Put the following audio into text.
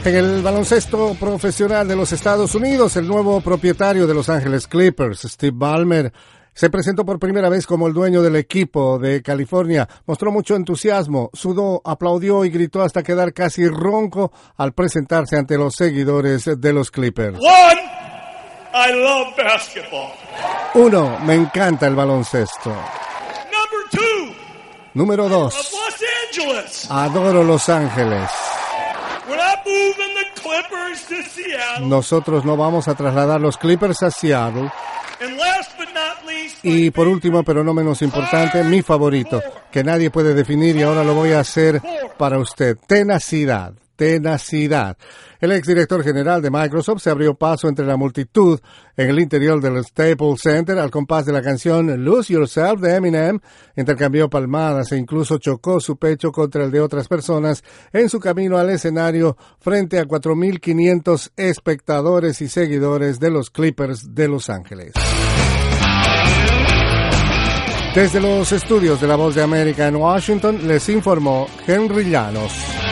En el baloncesto profesional de los Estados Unidos, el nuevo propietario de Los Ángeles Clippers, Steve Ballmer, se presentó por primera vez como el dueño del equipo de California. Mostró mucho entusiasmo, sudó, aplaudió y gritó hasta quedar casi ronco al presentarse ante los seguidores de los Clippers. 1, I love basketball. 1, me encanta el baloncesto. Number 2, Número 2, of Los Angeles. adoro Los Ángeles. We're not moving the Clippers to Seattle. Nosotros no vamos a trasladar los Clippers a Seattle. And last but not least, Y por último, pero no menos importante, mi favorito, que nadie puede definir y ahora lo voy a hacer para usted. Tenacidad. Tenacidad. El exdirector general de Microsoft se abrió paso entre la multitud en el interior del Staples Center al compás de la canción Lose Yourself de Eminem. Intercambió palmadas e incluso chocó su pecho contra el de otras personas en su camino al escenario frente a 4.500 espectadores y seguidores de los Clippers de Los Ángeles. Desde los estudios de La Voz de América en Washington les informó Henry Llanos.